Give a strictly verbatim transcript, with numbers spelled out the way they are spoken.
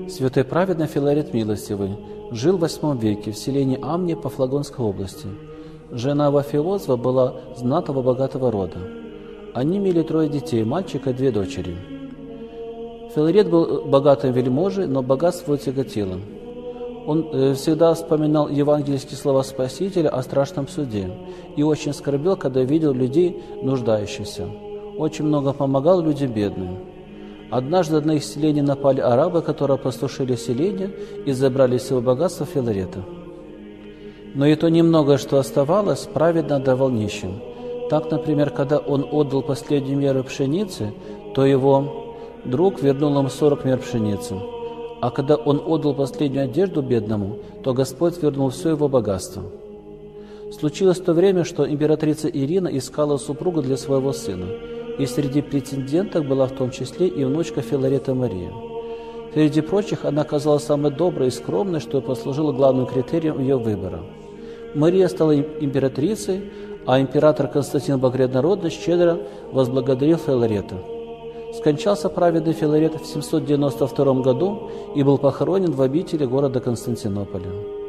Святой праведный Филарет Милостивый жил в восьмом веке в селении Амне Пафлагонской области. Жена его Филозва была знатного богатого рода. Они имели трое детей, мальчика и две дочери. Филарет был богатым вельможей, но богатство его тяготило. Он э, всегда вспоминал евангельские слова Спасителя о страшном суде и очень скорбел, когда видел людей нуждающихся. Очень много помогал людям бедным. Однажды на их селение напали арабы, которые опустошили селение и забрали всего богатства Филарета. Но и то немногое, что оставалось, праведно отдавал нищим. Так, например, когда он отдал последнюю меру пшеницы, то его друг вернул ему сорок мер пшеницы. А когда он отдал последнюю одежду бедному, то Господь вернул все его богатство. Случилось в то время, что императрица Ирина искала супруга для своего сына, и среди претенденток была в том числе и внучка Филарета Мария. Среди прочих она оказалась самой доброй и скромной, что послужило главным критерием ее выбора. Мария стала императрицей, а император Константин Багрянародный щедро возблагодарил Филарета. Скончался праведный Филарет в семьсот девяносто втором году и был похоронен в обители города Константинополя.